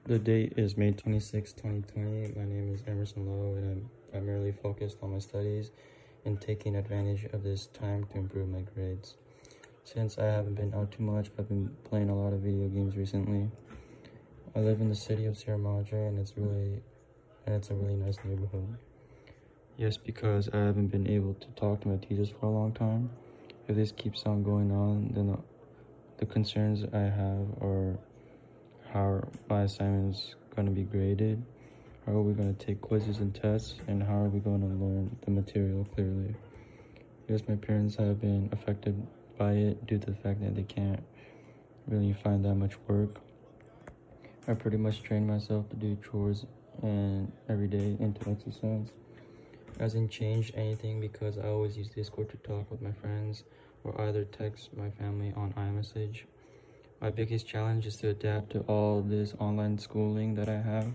The date is May 26, 2020. My name is Emerson Lowe, and I'm primarily focused on my studies and taking advantage of this time to improve my grades. Since I haven't been out too much, I've been playing a lot of video games recently. I live in the city of Sierra Madre, and it's a really nice neighborhood. Yes, because I haven't been able to talk to my teachers for a long time. If this keeps on going on, then the concerns I have are how my assignment's going to be graded, how are we going to take quizzes and tests, and how are we going to learn the material clearly. Yes, my parents have been affected by it due to the fact that they can't really find that much work. I pretty much train myself to do chores and every day into exercise. Hasn't changed anything because I always use Discord to talk with my friends or either text my family on iMessage. My biggest challenge is to adapt to all this online schooling that I have.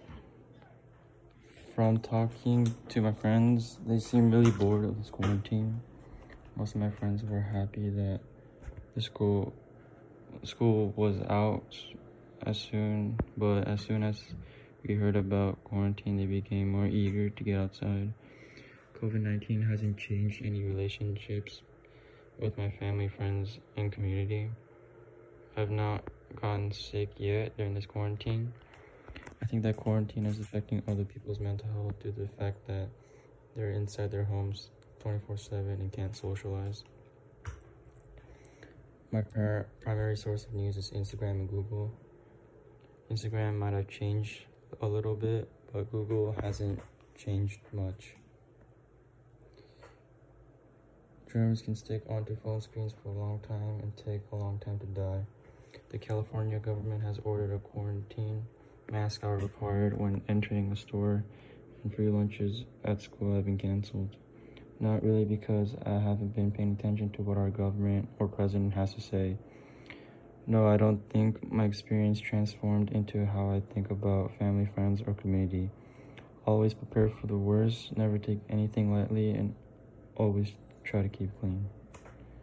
From talking to my friends, they seem really bored of this quarantine. Most of my friends were happy that the school was out as soon as we heard about quarantine, they became more eager to get outside. COVID-19 hasn't changed any relationships with my family, friends, and community. I've not gotten sick yet during this quarantine. I think that quarantine is affecting other people's mental health due to the fact that they're inside their homes 24/7 and can't socialize. My primary source of news is Instagram and Google. Instagram might have changed a little bit, but Google hasn't changed much. Germs can stick onto phone screens for a long time and take a long time to die. The California government has ordered a quarantine. Masks are required when entering a store, and free lunches at school have been canceled. Not really because I haven't been paying attention to what our government or president has to say. No, I don't think my experience transformed into how I think about family, friends, or community. Always prepare for the worst, never take anything lightly, and always try to keep clean.